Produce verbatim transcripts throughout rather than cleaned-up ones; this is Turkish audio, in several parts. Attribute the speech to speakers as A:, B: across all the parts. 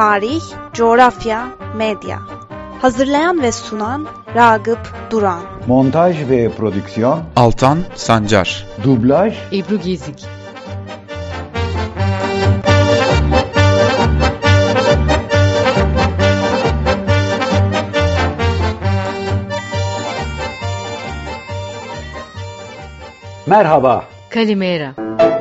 A: tarih, coğrafya, medya. Hazırlayan ve sunan Ragıp Duran.
B: Montaj ve prodüksiyon
C: Altan Sancar.
B: Dublaj
D: Ebru Gezik.
B: Merhaba.
D: Kalimera.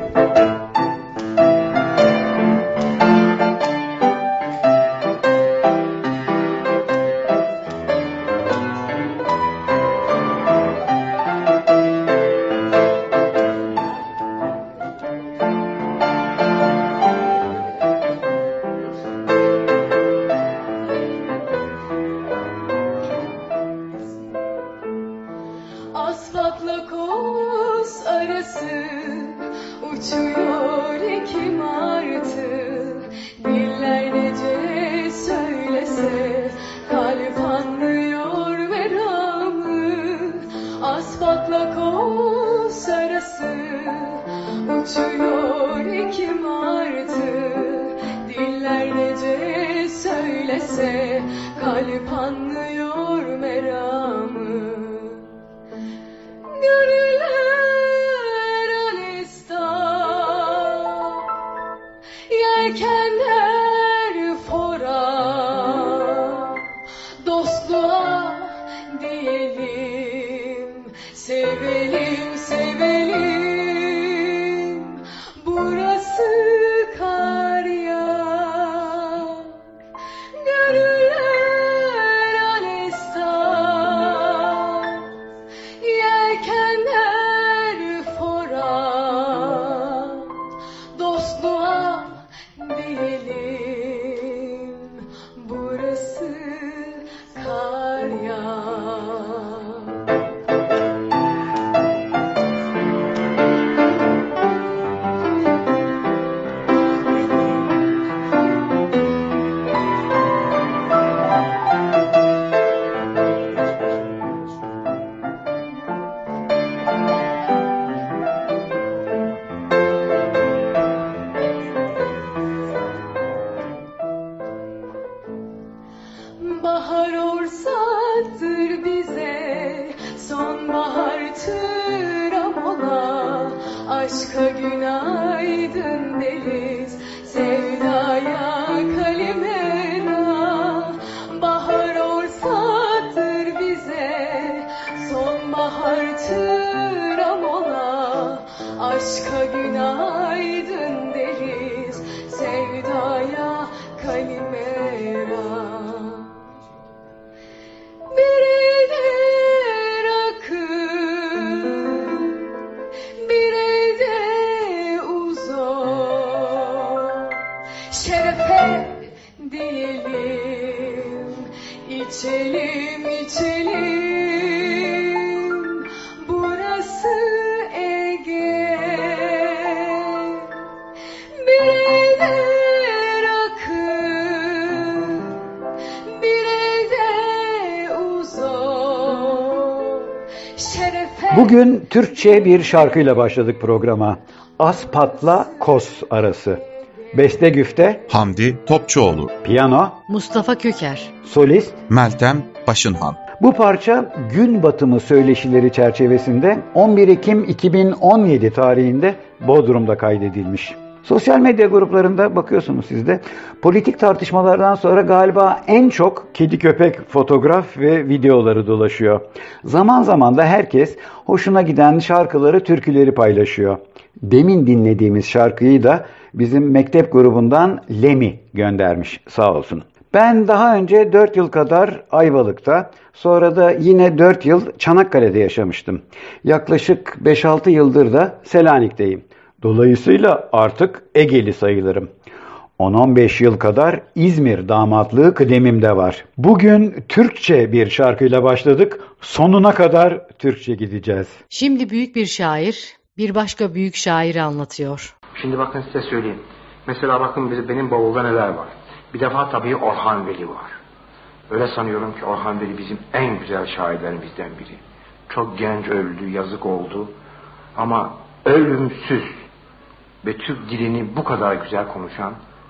E: Asfaltla kos arası uçuyor iki martı. Diller nece söylese kalp anlıyor meramı. Asfaltla kos arası uçuyor iki martı. Diller nece söylese kalp anlıyor meramı. Gönüller alistan, yelkenler fora, dostluğa diyelim, sevelim sevelim, burası kar yağar. Gönüller alistan, yelkenler fora, dostluğa diyelim, burası kar yağar. Bahar orsaktır bize, sonbahartır amola. Aşka günaydın deriz, sevdaya kalimera. Bahar orsaktır bize, sonbahartır amola. Aşka günaydın deriz, sevdaya kalimera. Bir elde rakı, bir elde uzun, şerefe diyelim, içelim içelim, burası Ege. Bir elde rakı, bir elde uzun, şerefe.
B: Bugün Türkçe bir şarkıyla başladık programa. Aspat'la Kos arası. Beste güfte
C: Hamdi Topçuoğlu.
B: piyano,
D: Mustafa Köker.
B: solist.
C: Meltem Başınhan.
B: Bu parça gün batımı söyleşileri çerçevesinde on bir Ekim iki bin on yedi tarihinde Bodrum'da kaydedilmiş. Sosyal medya gruplarında bakıyorsunuz siz de politik tartışmalardan sonra galiba en çok kedi köpek fotoğraf ve videoları dolaşıyor. Zaman zaman da herkes hoşuna giden şarkıları, türküleri paylaşıyor. Demin dinlediğimiz şarkıyı da bizim mektep grubundan Lemi göndermiş, sağ olsun. Ben daha önce dört yıl kadar Ayvalık'ta, sonra da yine dört yıl Çanakkale'de yaşamıştım. Yaklaşık beş altı yıldır da Selanik'teyim. Dolayısıyla artık Egeli sayılırım. on on beş yıl kadar İzmir damatlığı kıdemimde var. Bugün Türkçe bir şarkıyla başladık. Sonuna kadar Türkçe gideceğiz.
D: Şimdi büyük bir şair bir başka büyük şairi anlatıyor.
F: Şimdi bakın size söyleyeyim. Mesela bakın benim bavulda neler var. Bir defa tabii Orhan Veli var. Öyle sanıyorum ki Orhan Veli bizim en güzel şairlerimizden biri. Çok genç öldü, yazık oldu. Ama ölümsüz ve Türk dilini bu kadar güzel konuşan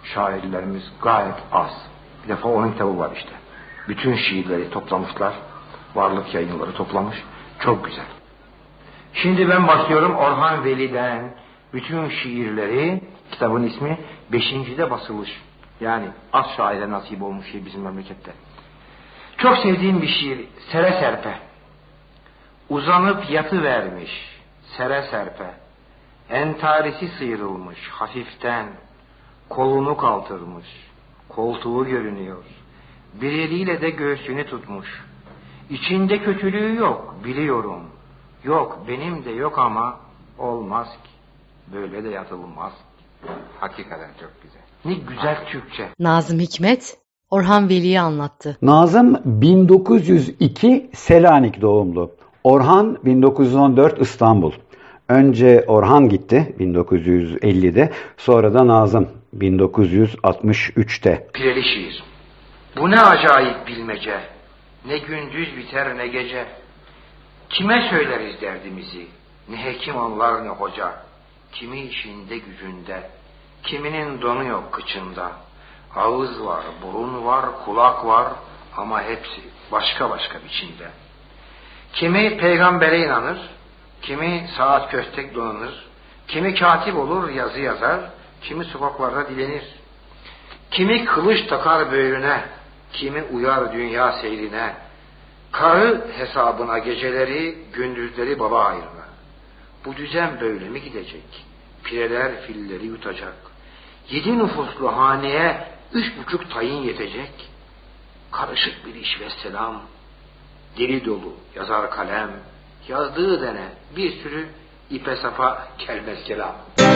F: şairlerimiz gayet az. Bir defa onun kitabı var işte. Bütün şiirleri toplamışlar. Varlık Yayınları toplamış. Çok güzel. Şimdi ben başlıyorum Orhan Veli'den bütün şiirleri, kitabın ismi beşincide basılış. Yani az şaire nasip olmuş şey bizim memlekette. Çok sevdiğim bir şiir, Sere Serpe. Uzanıp yatıvermiş, sere serpe. Entarisi sıyrılmış hafiften, kolunu kaldırmış, koltuğu görünüyor. Bir eliyle de göğsünü tutmuş. İçinde kötülüğü yok, biliyorum. Yok, benim de yok ama olmaz ki. Böyle de yatılmaz. Hakikaten çok güzel. Ne güzel Türkçe.
D: Nazım Hikmet, Orhan Veli'yi anlattı.
B: Nazım bin dokuz yüz iki Selanik doğumlu. Orhan bin dokuz yüz on dört İstanbul. Önce Orhan gitti bin dokuz yüz ellide, sonra da Nazım bin dokuz yüz altmış üçte.
F: Pireli şiir. Bu ne acayip bilmece. Ne gündüz biter ne gece. Kime söyleriz derdimizi? Ne hekim anlar ne hoca. Kimi işinde gücünde. Kiminin donu yok kıçında. Ağız var, burun var, kulak var ama hepsi başka başka biçimde. Kimi peygambere inanır, kimi saat köstek donanır, kimi katip olur yazı yazar, kimi sokaklarda dilenir. Kimi kılıç takar böğrüne, kimi uyar dünya seyrine. Karı hesabına geceleri, gündüzleri baba hayrına. Bu düzen böyle mi gidecek? Pireler filleri yutacak. Yedi nüfuslu haneye üç buçuk tayin yetecek. Karışık bir iş ve selam. Deli dolu yazar kalem. Yazdığı dene bir sürü ipe sapa gelmez kelam.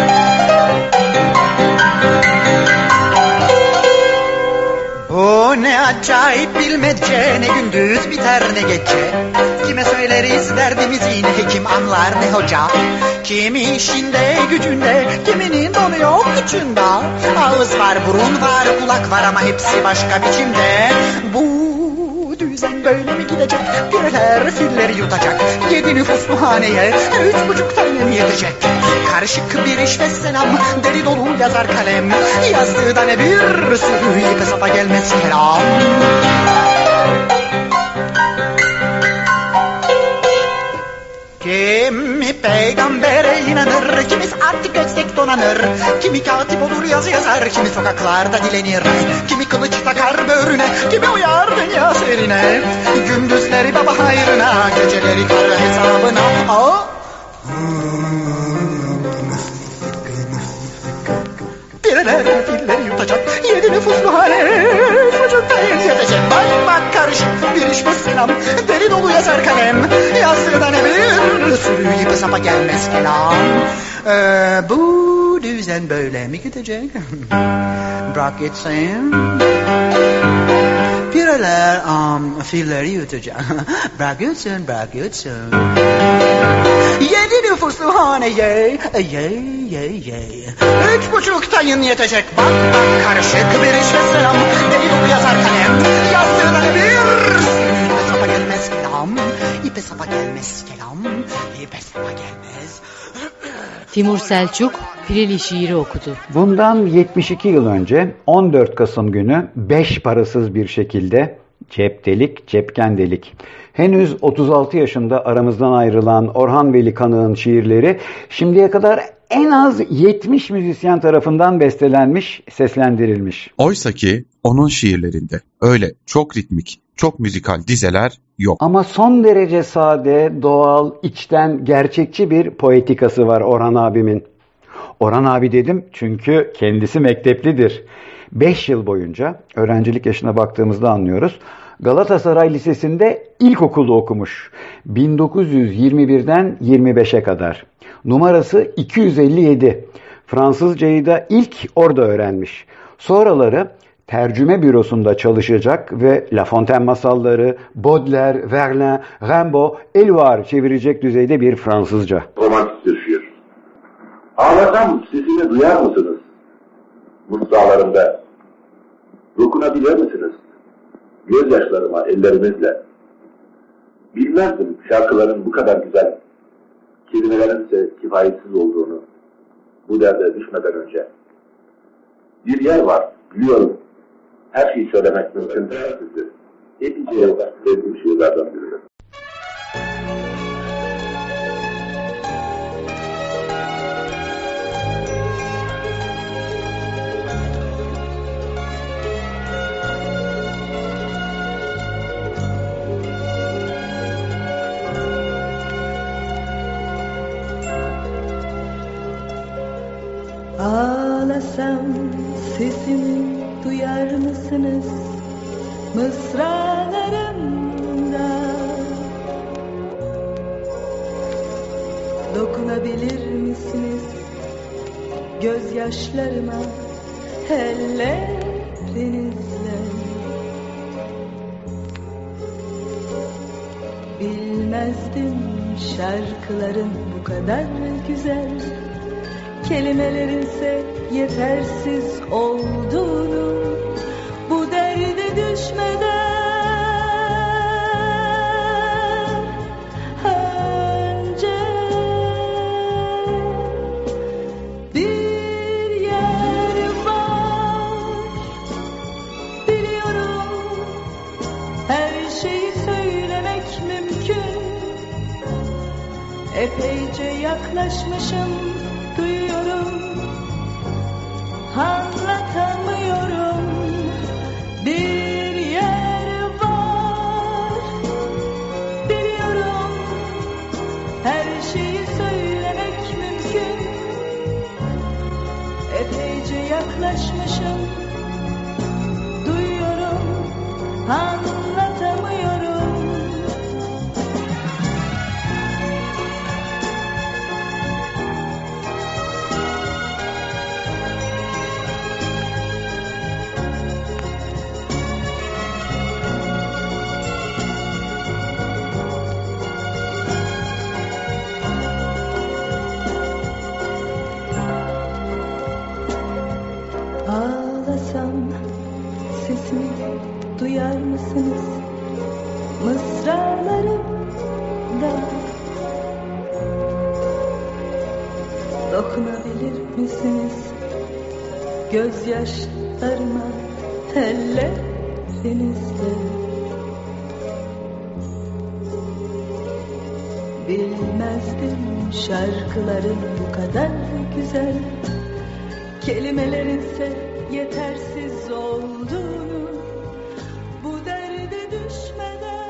G: Bu ne acayip bilmece, ne gündüz biter ne gece. Kime söyleriz derdimizi, ne hekim anlar ne hoca. Kimi işinde gücünde, kiminin donu yok gücünde. Ağız var, burun var, kulak var ama hepsi başka biçimde. Bu düzen böyle mi gidecek? Pireler filleri yutacak. Yedi nüfuslu haneye üç buçuk tayin yetecek. Karışık bir iş ve selam, deli dolu yazar kalem. Yazdığı da ne bir sürü ipe sapa gelmez kelam. Kimi peygambere inanır, kimi artık göksek donanır. Kimi katip olur yazı yazar, kimi sokaklarda dilenir. Kimi kılıç takar böğrüne, kimi uyar dünya seyrine. Gündüzleri baba hayrına, geceleri kar hesabına. Aa! Pireler filleri yutacak, yedi nüfuslu hane çocukta yetecek. Bak bak karışık bir iş ve selam, deli dolu yazar kalem. Yazdığı da ne bir sürü ipe sapa gelmez kelam. Ee, bu düzen böyle mi gidecek? Bırak gitsin. Pireler um, filleri yutacak. Bırak gitsin, bırak gitsin. Yedi nüfuslu haneye, ye ye ye. Üç buçuk tayin yetecek. Bak bak karışık bir iş ve selam. Deli dolu yazar kalem. Yazdığına bir sürü ipe sapa gelmez kelam. İpe sapa gelmez kelam. İpe sapa gelmez.
D: Timur Selçuk, Pireli şiiri okudu.
B: Bundan yetmiş iki yıl önce on dört Kasım günü beş parasız bir şekilde cep delik, cepken delik. Henüz otuz altı yaşında aramızdan ayrılan Orhan Veli Kanık'ın şiirleri şimdiye kadar en az yetmiş müzisyen tarafından bestelenmiş, seslendirilmiş.
C: Oysaki onun şiirlerinde öyle çok ritmik, çok müzikal dizeler yok.
B: Ama son derece sade, doğal, içten, gerçekçi bir poetikası var Orhan abimin. Orhan abi dedim çünkü kendisi mekteplidir. beş yıl boyunca, öğrencilik yaşına baktığımızda anlıyoruz, Galatasaray Lisesi'nde ilkokulu okumuş. bin dokuz yüz yirmi birden yirmi beşe kadar. Numarası iki yüz elli yedi. Fransızcayı da ilk orada öğrenmiş. Sonraları tercüme bürosunda çalışacak ve La Fontaine masalları, Baudelaire, Verlaine, Rimbaud, Éluard çevirecek düzeyde bir Fransızca.
H: Romantik bir şiir. Ağlasam sesini duyar mısınız? Mısralarımda. Dokunabilir misiniz? Gözyaşlarıma ellerimizle. Bilmezdim şarkıların bu kadar güzel, kelimelerin ise kifayetsiz olduğunu bu derde düşmeden önce. Bir yer var, biliyorum. Her şeyi söylemek mümkün değil sizi. Epeyce yıllar sevdiğim şeylerden biri.
E: Ağlasam sesimi duyar mısınız mısralarımda? Dokunabilir misiniz gözyaşlarıma ellerinizle? Bilmezdim şarkıların bu kadar güzel, kelimelerinse yetersiz olduğunu, bu derde düşmeden önce. Bir yer var, biliyorum, her şeyi söylemek mümkün. Epeyce yaklaşmışım, duyuyorum, anlatamıyorum. Bir yer var, biliyorum, her şeyi söylemek mümkün. Epeyce yaklaşmışım, duyuyorum, anlatamıyorum. Ağlasam sesimi duyar mısınız mısralarımda? Dokunabilir misiniz gözyaşlarıma ellerinizle? Bilmezdim şarkıların bu kadar güzel, kelimelerinse yetersiz olduğunu, bu derde düşmeden.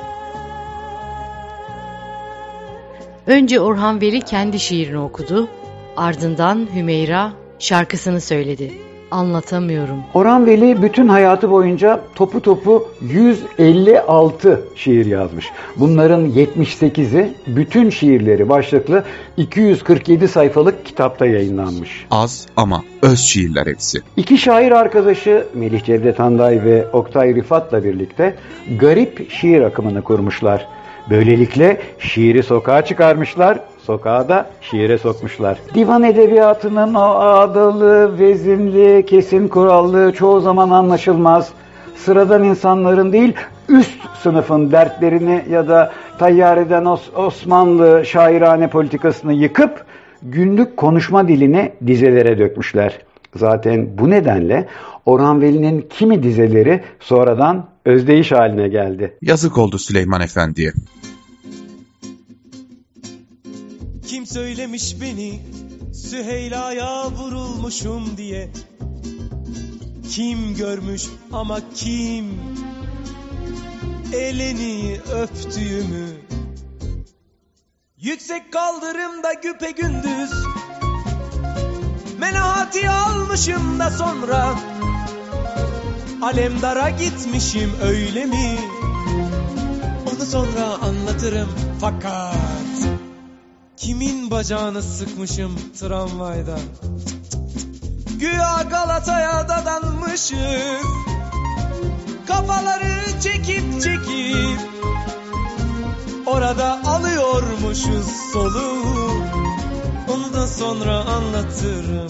D: Önce Orhan Veli kendi şiirini okudu, ardından Hümeyra şarkısını söyledi. Anlatamıyorum.
B: Orhan Veli bütün hayatı boyunca topu topu yüz elli altı şiir yazmış. Bunların yetmiş sekizi bütün şiirleri başlıklı iki yüz kırk yedi sayfalık kitapta yayınlanmış.
C: Az ama öz şiirler hepsi.
B: İki şair arkadaşı Melih Cevdet Handay ve Oktay Rıfat'la birlikte garip şiir akımını kurmuşlar. Böylelikle şiiri sokağa çıkarmışlar, sokağa da şiire sokmuşlar. Divan edebiyatının o ağdalı, vezinli, kesin kurallı, çoğu zaman anlaşılmaz, sıradan insanların değil, üst sınıfın dertlerini ya da tayyareden Os- Osmanlı şairane politikasını yıkıp günlük konuşma dilini dizelere dökmüşler. Zaten bu nedenle Orhan Veli'nin kimi dizeleri sonradan özdeyiş haline geldi.
C: Yazık oldu Süleyman Efendi'ye.
I: Kim söylemiş beni Süheyla'ya vurulmuşum diye? Kim görmüş ama kim elini öptüğümü? Yüksek kaldırımda güpegündüz menahati almışım da sonra Alemdar'a gitmişim, öyle mi? Onu sonra anlatırım fakat kimin bacağını sıkmışım tramvayda? Güya Galata'ya dadanmışız, kafaları çekip çekip orada alıyormuşuz soluğu. Onu da sonra anlatırım.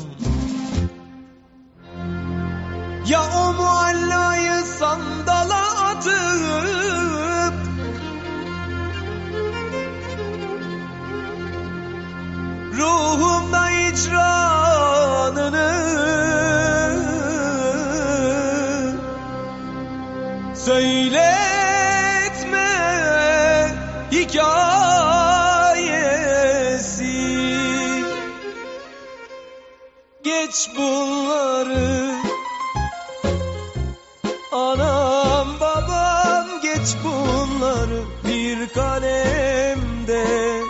I: Ya o muallayı sandala atıp ruhumda icranını hikayesi. Geç bunları, anam babam geç bunları, bir kalemde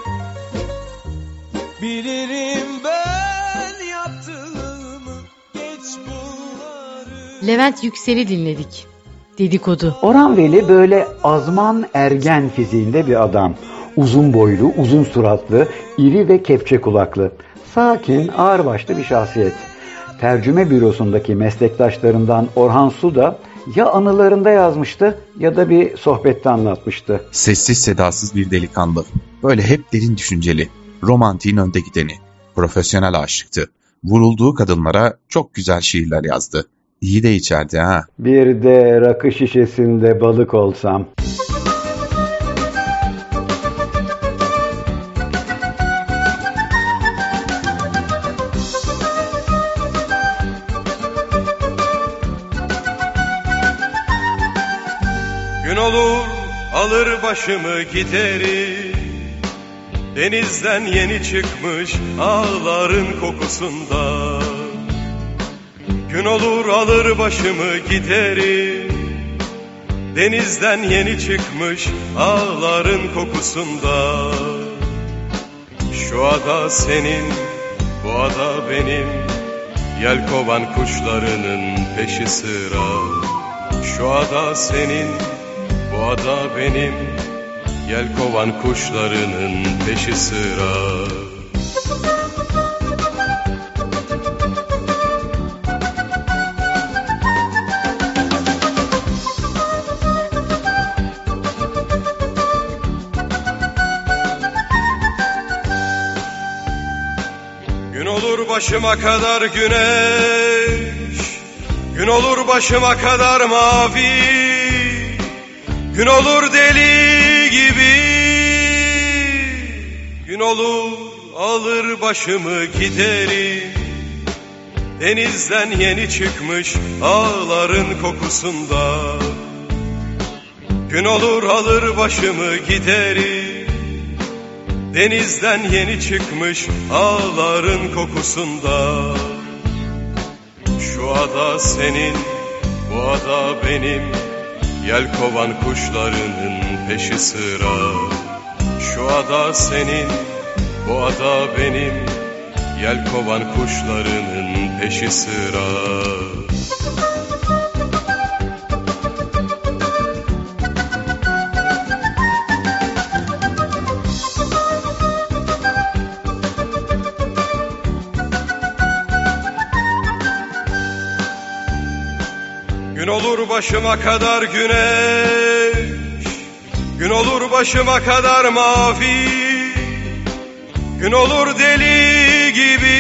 I: bilirim ben yaptığımı, geç bunları.
D: Levent Yüksel'i dinledik. Dedikodu.
B: Orhan Veli böyle azman ergen fiziğinde bir adam. Uzun boylu, uzun suratlı, iri ve kepçe kulaklı. Sakin, ağırbaşlı bir şahsiyet. Tercüme bürosundaki meslektaşlarından Orhan Su da ya anılarında yazmıştı ya da bir sohbette anlatmıştı.
C: Sessiz sedasız bir delikanlı. Böyle hep derin düşünceli. Romantiğin önde gideni. Profesyonel aşıktı. Vurulduğu kadınlara çok güzel şiirler yazdı. İyi de içerdi ha.
B: Bir de rakı şişesinde balık olsam.
I: Gün olur alır başımı giderim, denizden yeni çıkmış ağların kokusunda. Gün olur alır başımı giderim, denizden yeni çıkmış ağların kokusunda. Şu ada senin, bu ada benim, yelkovan kuşlarının peşi sıra. Şu ada senin, bu ada benim, yelkovan kuşlarının peşi sıra. Gün olur başıma kadar güneş, gün olur başıma kadar mavi, gün olur deli gibi, gün olur alır başımı giderim, denizden yeni çıkmış ağların kokusunda. Gün olur alır başımı giderim, denizden yeni çıkmış ağların kokusunda. Şu ada senin, bu ada benim, yelkovan kuşlarının peşi sıra. Şu ada senin, bu ada benim, yelkovan kuşlarının peşi sıra. Gün olur başıma kadar güneş, gün olur başıma kadar mavi, gün olur deli gibi.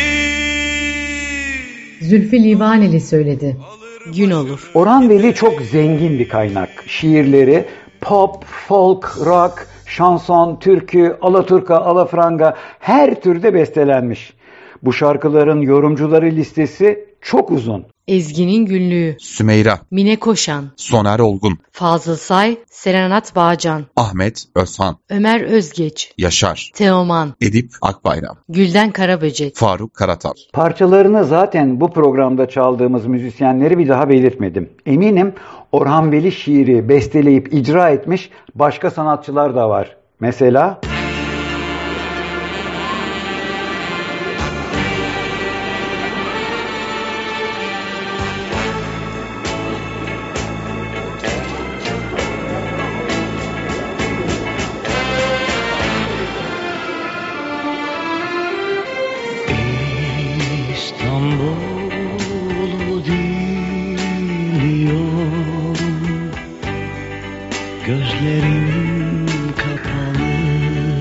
D: Zülfü Livaneli söyledi. Gün olur.
B: Orhan Veli çok zengin bir kaynak. Şiirleri pop, folk, rock, şanson, türkü, alaturka, alafranga her türde bestelenmiş. Bu şarkıların yorumcuları listesi çok uzun.
D: Ezgi'nin Günlüğü,
C: Sümeyra,
D: Mine Koşan,
C: Soner Olgun,
D: Fazıl Say, Serenat Bağcan,
C: Ahmet Özhan,
D: Ömer Özgeç,
C: Yaşar,
D: Teoman,
C: Edip Akbayram,
D: Gülden Karaböcek,
C: Faruk Karatal.
B: Parçalarını zaten bu programda çaldığımız müzisyenleri bir daha belirtmedim. Eminim Orhan Veli şiiri besteleyip icra etmiş başka sanatçılar da var. Mesela...
J: İstanbul'u diliyorum, gözlerim kapalı.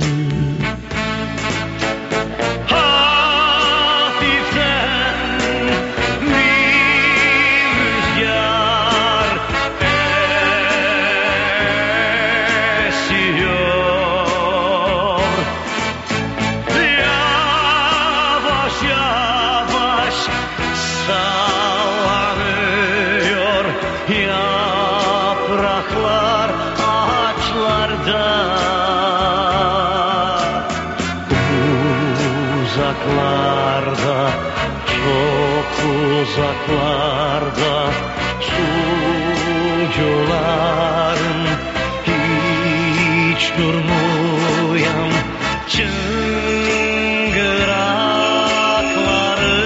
J: uzaklarda sucuların hiç durmayan çıngırakları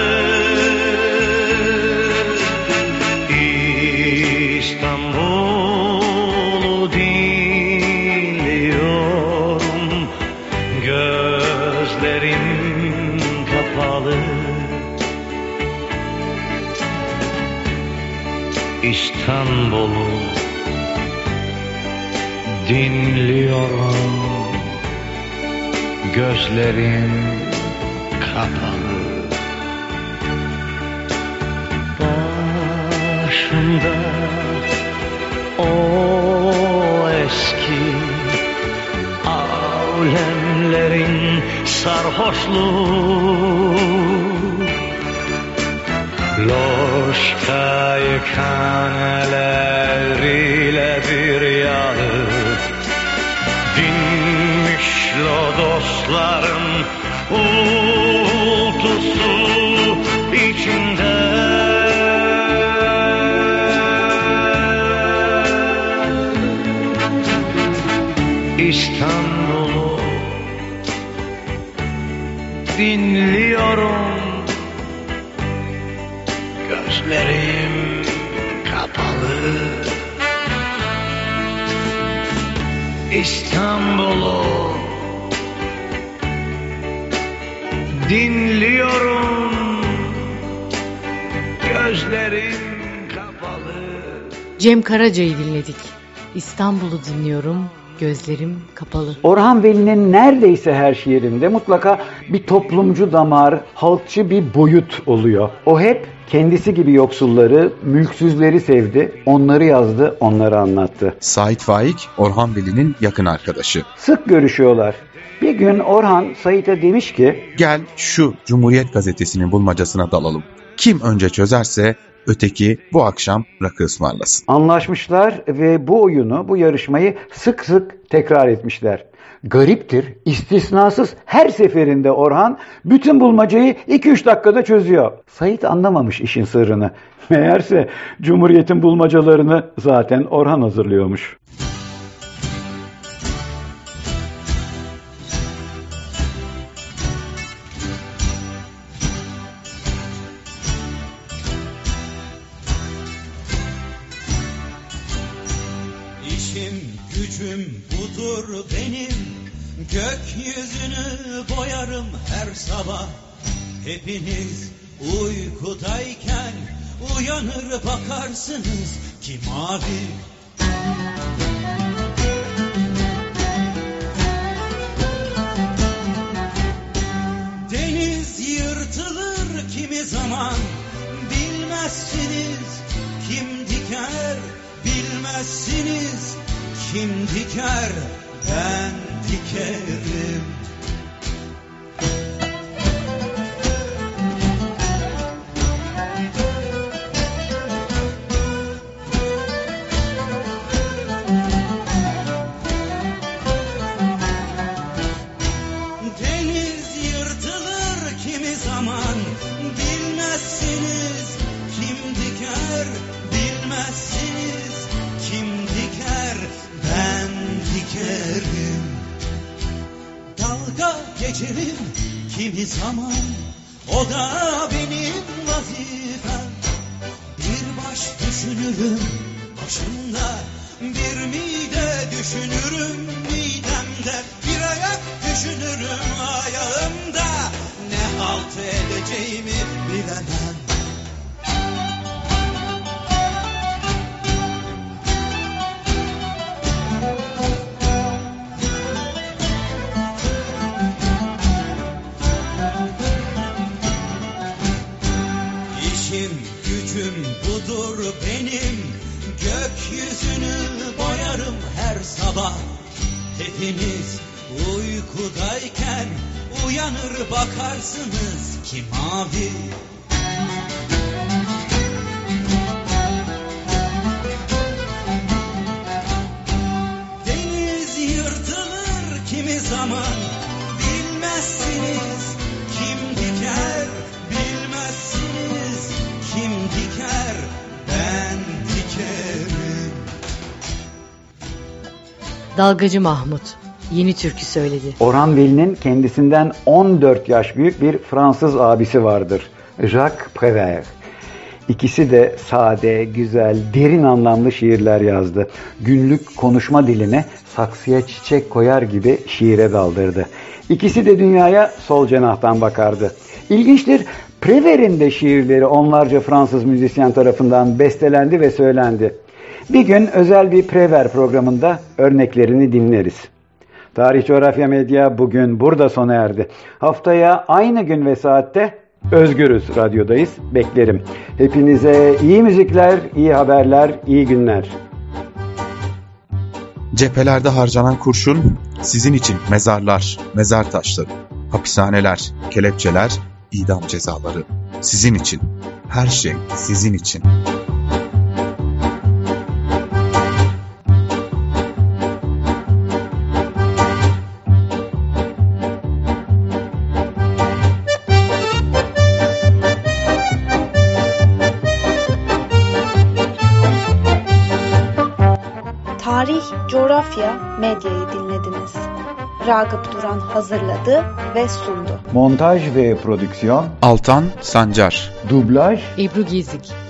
J: İstanbul'u dinliyorum, gözlerim kapalı. İstanbul'u dinliyorum, gözlerim kapalı. Başımda o eski alemlerin sarhoşluğu, loşka yıkaneleriyle bir yanıp dinmiş lodosların uğultusu içinde. İstanbul'u dinliyorum, gözlerim kapalı. İstanbul'u dinliyorum, gözlerim kapalı.
D: Cem Karaca'yı dinledik. İstanbul'u dinliyorum, gözlerim kapalı.
B: Orhan Veli'nin neredeyse her şiirinde mutlaka bir toplumcu damar, halkçı bir boyut oluyor. O hep kendisi gibi yoksulları, mülksüzleri sevdi, onları yazdı, onları anlattı.
C: Sait Faik, Orhan Veli'nin yakın arkadaşı.
B: Sık görüşüyorlar. Bir gün Orhan Sait'e demiş ki,
C: "Gel şu Cumhuriyet Gazetesi'nin bulmacasına dalalım. Kim önce çözerse öteki bu akşam rakı ısmarlasın."
B: Anlaşmışlar ve bu oyunu, bu yarışmayı sık sık tekrar etmişler. Gariptir, istisnasız her seferinde Orhan bütün bulmacayı iki üç dakikada çözüyor. Sait anlamamış işin sırrını. Meğerse Cumhuriyet'in bulmacalarını zaten Orhan hazırlıyormuş.
K: Gücüm budur benim, gökyüzünü boyarım her sabah. Hepiniz uykudayken uyanır bakarsınız ki mavi. Deniz yırtılır kimi zaman, bilmezsiniz kim diker, bilmezsiniz kim diker, ben dikerim. Deniz yırtılır kimi zaman, bilmezsiniz kim diker, bilmezsiniz kim diker, ben dikerim. Dalga geçerim kimi zaman, o da benim vazifem. Bir baş düşünürüm başımda, bir mide düşünürüm midemde, bir ayak düşünürüm ayağımda. Ne halt edeceğimi bilemem. Budur benim, gökyüzünü boyarım her sabah. Hepiniz uykudayken uyanır bakarsınız ki mavi. Deniz yırtılır kimi zaman, bilmezsiniz kim diker, bilmezsiniz kim
D: Dalgacı Mahmut yeni türkü söyledi.
B: Orhan Veli'nin kendisinden on dört yaş büyük bir Fransız abisi vardır. Jacques Prévert. İkisi de sade, güzel, derin anlamlı şiirler yazdı. Günlük konuşma diline saksıya çiçek koyar gibi şiire daldırdı. İkisi de dünyaya sol cenahtan bakardı. İlginçtir, Prévert'in de şiirleri onlarca Fransız müzisyen tarafından bestelendi ve söylendi. Bir gün özel bir Prévert programında örneklerini dinleriz. Tarih Coğrafya Medya bugün burada sona erdi. Haftaya aynı gün ve saatte Özgürüz Radyo'dayız. Beklerim. Hepinize iyi müzikler, iyi haberler, iyi günler.
C: Cephelerde harcanan kurşun sizin için mezarlar, mezar taşları, hapishaneler, kelepçeler, idam cezaları. Sizin için. Her şey sizin için.
A: Tarih, Coğrafya, Medya'yı dinlediniz. Ragıp Duran hazırladı ve sundu.
B: Montaj ve prodüksiyon
C: Altan Sancar.
B: Dublaj
D: Ebru Gezik.